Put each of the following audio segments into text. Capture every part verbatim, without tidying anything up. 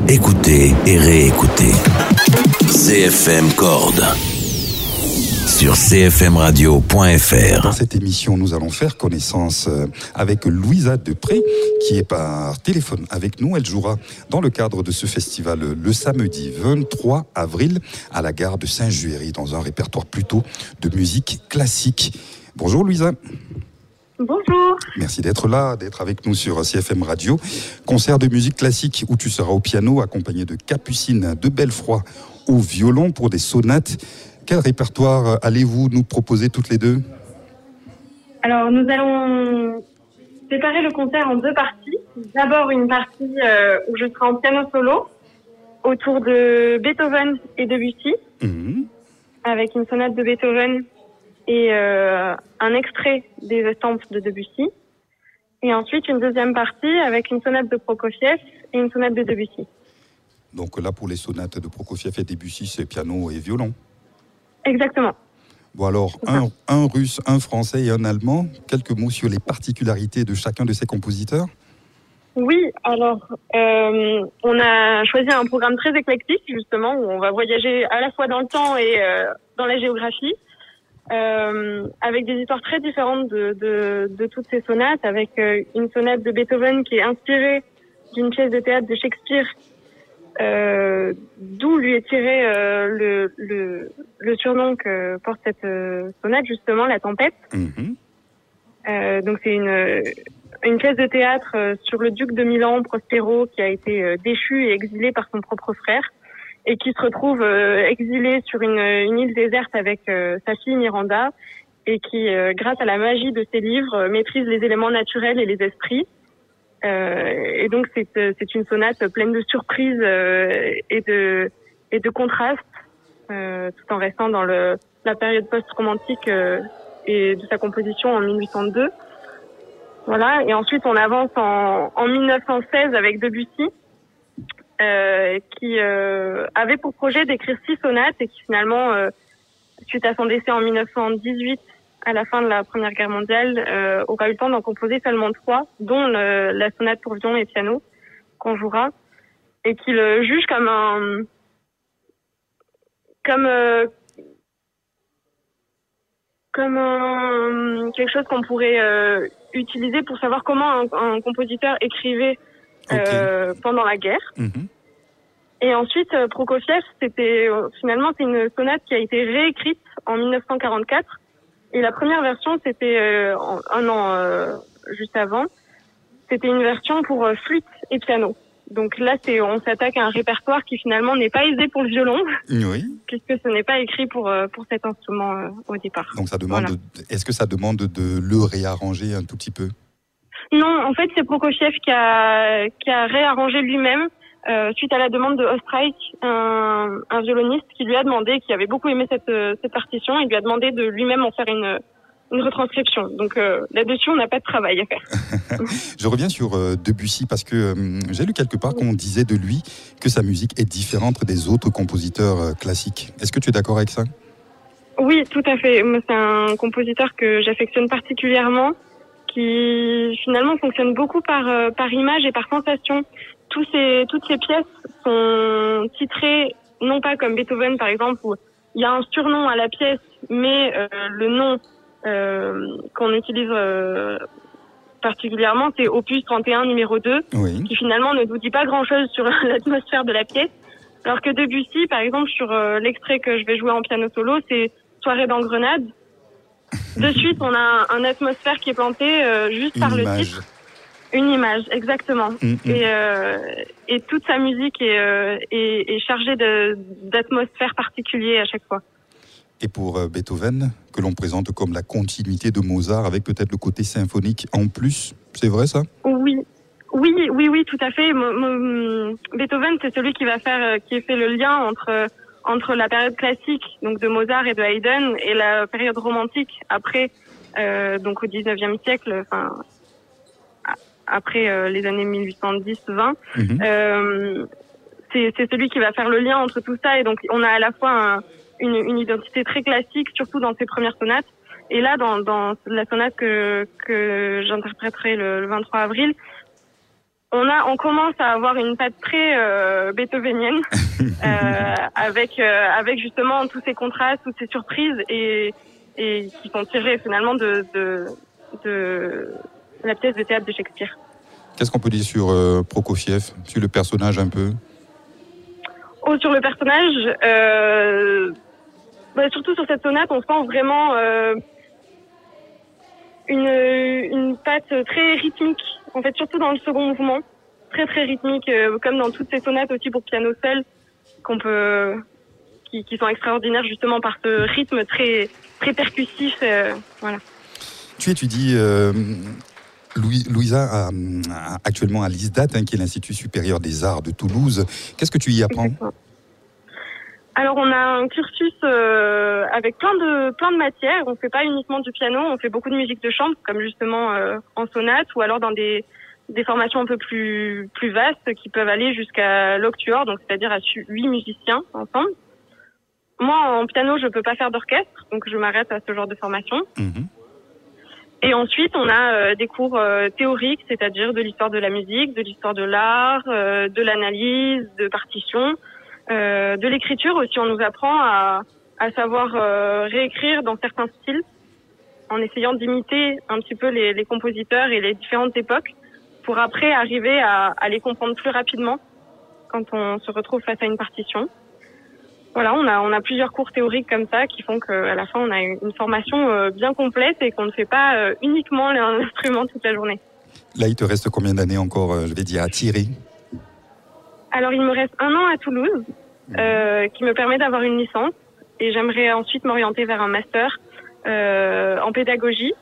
Écoutez et réécoutez. C F M Cordes sur c f m radio point f r. Dans cette émission, nous allons faire connaissance avec Louisa Depré, qui est par téléphone avec nous. Elle jouera dans le cadre de ce festival le samedi vingt-trois avril à la gare de Saint-Juéry, dans un répertoire plutôt de musique classique. Bonjour Louisa. Bonjour. Merci d'être là, d'être avec nous sur C F M Radio. Concert de musique classique où tu seras au piano accompagné de Capucine de Belfroy au violon pour des sonates. Quel répertoire allez-vous nous proposer toutes les deux ? Alors, nous allons séparer le concert en deux parties. D'abord, une partie euh, où je serai en piano solo autour de Beethoven et Debussy, mmh. avec une sonate de Beethoven et euh, un extrait des estampes de Debussy. Et ensuite, une deuxième partie avec une sonate de Prokofiev et une sonate de Debussy. Donc là, pour les sonates de Prokofiev et Debussy, c'est piano et violon. Exactement. Bon alors, un, un russe, un français et un allemand. Quelques mots sur les particularités de chacun de ces compositeurs ? Oui, alors, euh, on a choisi un programme très éclectique, justement, où on va voyager à la fois dans le temps et euh, dans la géographie, euh, avec des histoires très différentes de, de, de toutes ces sonates, avec euh, une sonate de Beethoven qui est inspirée d'une pièce de théâtre de Shakespeare, Euh, d'où lui est tiré euh, le, le, le surnom que porte cette euh, sonate, justement, La Tempête. Mmh. Euh, donc c'est une, une pièce de théâtre euh, sur le duc de Milan, Prospero, qui a été euh, déchu et exilé par son propre frère, et qui se retrouve euh, exilé sur une, une île déserte avec euh, sa fille Miranda, et qui, euh, grâce à la magie de ses livres, euh, maîtrise les éléments naturels et les esprits. Euh, et donc c'est c'est une sonate pleine de surprises euh, et de et de contrastes, euh, tout en restant dans le la période post-romantique euh, et de sa composition en mille huit cent deux. Voilà. Et ensuite on avance en en mille neuf cent seize avec Debussy, euh, qui euh, avait pour projet d'écrire six sonates et qui finalement, euh, suite à son décès en mille neuf cent dix-huit, à la fin de la Première Guerre mondiale, euh, aura eu le temps d'en composer seulement trois, dont le, la sonate pour violon et piano, qu'on jouera, et qu'il euh, juge comme un... comme... Euh, comme un, quelque chose qu'on pourrait euh, utiliser pour savoir comment un, un compositeur écrivait euh, okay. pendant la guerre. Mm-hmm. Et ensuite, euh, Prokofiev, c'était... Euh, finalement, c'est une sonate qui a été réécrite en mille neuf cent quarante-quatre. Et la première version, c'était euh, un an euh, juste avant. C'était une version pour euh, flûte et piano. Donc là, c'est on s'attaque à un répertoire qui finalement n'est pas aisé pour le violon, oui. puisque ce n'est pas écrit pour euh, pour cet instrument euh, au départ. Donc ça demande. Voilà. De, est-ce que ça demande de le réarranger un tout petit peu ? Non, en fait, c'est Prokofiev qui a qui a réarrangé lui-même. Euh, suite à la demande de Ostreich, un, un violoniste qui lui a demandé, qui avait beaucoup aimé cette, cette partition, il lui a demandé de lui-même en faire une, une retranscription. Donc euh, là-dessus, on n'a pas de travail à faire. Je reviens sur euh, Debussy parce que euh, j'ai lu quelque part qu'on disait de lui que sa musique est différente des autres compositeurs euh, classiques. Est-ce que tu es d'accord avec ça ? Oui, tout à fait. Moi, c'est un compositeur que j'affectionne particulièrement, qui finalement fonctionne beaucoup par, euh, par image et par sensation. Tous ces, toutes ces pièces sont titrées, non pas comme Beethoven par exemple, où il y a un surnom à la pièce, mais euh, le nom euh, qu'on utilise euh, particulièrement, c'est Opus trente et un numéro deux, oui. qui finalement ne nous dit pas grand-chose sur l'atmosphère de la pièce. Alors que Debussy, par exemple, sur euh, l'extrait que je vais jouer en piano solo, c'est Soirée dans Grenade. De suite, on a un, un atmosphère qui est plantée euh, juste Une par le image. titre. Une image, exactement. Mmh, mmh. Et, euh, et toute sa musique est, euh, est, est chargée de, d'atmosphères particulières à chaque fois. Et pour euh, Beethoven, que l'on présente comme la continuité de Mozart, avec peut-être le côté symphonique en plus, c'est vrai ça ? Oui, oui, oui, oui, tout à fait. M- m- Beethoven, c'est celui qui va faire, qui fait le lien entre entre la période classique, donc de Mozart et de Haydn, et la période romantique après, euh, donc au dix-neuvième siècle, enfin. après euh, les années mille huit cent dix vingt. Mmh. Euh, c'est, c'est celui qui va faire le lien entre tout ça. Et donc, on a à la fois un, une, une identité très classique, surtout dans ses premières sonates. Et là, dans, dans la sonate que, que j'interpréterai le, le vingt-trois avril, on a, on commence à avoir une patte très euh, beethovenienne, euh, avec euh, avec justement tous ces contrastes, toutes ces surprises et et qui sont tirées finalement de de de la pièce de théâtre de Shakespeare. Qu'est-ce qu'on peut dire sur euh, Prokofiev, sur le personnage un peu? Oh, sur le personnage, euh, bah, surtout sur cette sonate, on sent vraiment euh, une une patte très rythmique. En fait, surtout dans le second mouvement, très très rythmique, euh, comme dans toutes ces sonates aussi pour piano seul, qu'on peut, qui, qui sont extraordinaires justement par ce rythme très très percussif. Euh, voilà. Tu étudies, euh, Louis, Louisa, à, à, actuellement à l'I S D A T, hein, qui est l'Institut supérieur des arts de Toulouse. Qu'est-ce que tu y apprends? Exactement. Alors on a un cursus euh, avec plein de plein de matières. On fait pas uniquement du piano, on fait beaucoup de musique de chambre, comme justement euh, en sonate, ou alors dans des des formations un peu plus plus vastes qui peuvent aller jusqu'à l'octuor, donc c'est-à-dire à huit musiciens ensemble. Moi, en piano, je peux pas faire d'orchestre, donc je m'arrête à ce genre de formation. Mmh. Et ensuite, on a euh, des cours euh, théoriques, c'est-à-dire de l'histoire de la musique, de l'histoire de l'art, euh, de l'analyse, de partition, euh, de l'écriture aussi. On nous apprend à, à savoir euh, réécrire dans certains styles, en essayant d'imiter un petit peu les, les compositeurs et les différentes époques, pour après arriver à, à les comprendre plus rapidement quand on se retrouve face à une partition. Voilà, on a on a plusieurs cours théoriques comme ça qui font qu'à la fin on a une formation euh, bien complète et qu'on ne fait pas euh, uniquement l'instrument toute la journée. Là, il te reste combien d'années encore, euh, je vais dire, à tirer? Alors, il me reste un an à Toulouse, euh, qui me permet d'avoir une licence, et j'aimerais ensuite m'orienter vers un master euh, en pédagogie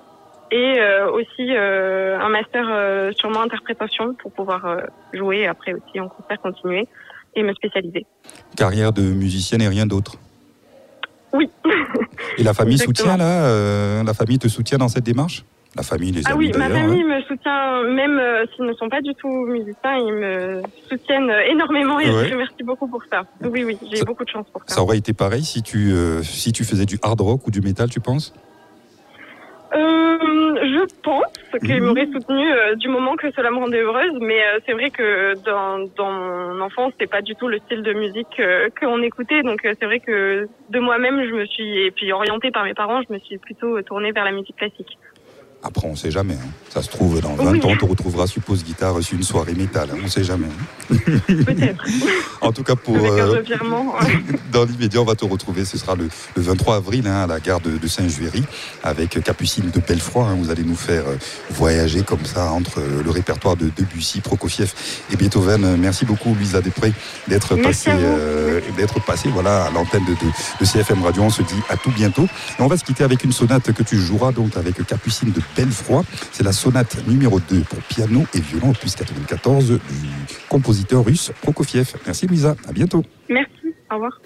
et euh, aussi euh, un master euh, sûrement interprétation pour pouvoir euh, jouer et après aussi en concert continuer et me spécialiser. Carrière de musicienne et rien d'autre? Oui. Et la famille Exactement. soutient là euh, La famille te soutient dans cette démarche? La famille, les ah amis oui, ma d'ailleurs. famille hein. me soutient, même euh, s'ils ne sont pas du tout musiciens, ils me soutiennent énormément et Ouais. je remercie beaucoup pour ça. Oui, oui, j'ai Ça- beaucoup de chance pour ça. Ça aurait été pareil si tu, euh, si tu faisais du hard rock ou du métal, tu penses? Euh, je pense qu'ils Mhm. m'auraient soutenue euh, du moment que cela me rendait heureuse, mais euh, c'est vrai que dans, dans mon enfance, c'est pas du tout le style de musique euh, qu'on écoutait, donc euh, c'est vrai que de moi-même, je me suis, et puis orientée par mes parents, je me suis plutôt tournée vers la musique classique. Après, on ne sait jamais. Hein. Ça se trouve, dans vingt Oui. ans, on te retrouvera, suppose, guitare sur une soirée métal. Hein. On ne sait jamais. Hein. Peut-être. En tout cas, pour Avec un euh, revirement. dans l'immédiat, on va te retrouver. Ce sera le, le vingt-trois avril hein, à la gare de, de Saint-Juéry avec Capucine de Belfroid. Hein. Vous allez nous faire euh, voyager comme ça entre euh, le répertoire de Debussy, Prokofiev et Beethoven. Merci beaucoup, Louisa Després, d'être Merci passée, à vous. euh, d'être passée voilà, à l'antenne de, de, de C F M Radio. On se dit à tout bientôt. Et on va se quitter avec une sonate que tu joueras donc avec Capucine de Belfroid. C'est la sonate numéro deux pour piano et violon, opus quatre-vingt-quatorze du compositeur russe Prokofiev. Merci Louisa, à bientôt. Merci, au revoir.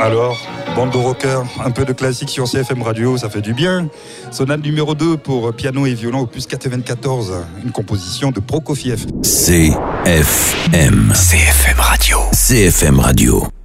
Alors, bande de rockers, un peu de classique sur C F M Radio, ça fait du bien. Sonate numéro deux pour piano et violon opus quatre-vingt-quatorze, une composition de Prokofiev. C F M. C F M Radio. C F M Radio.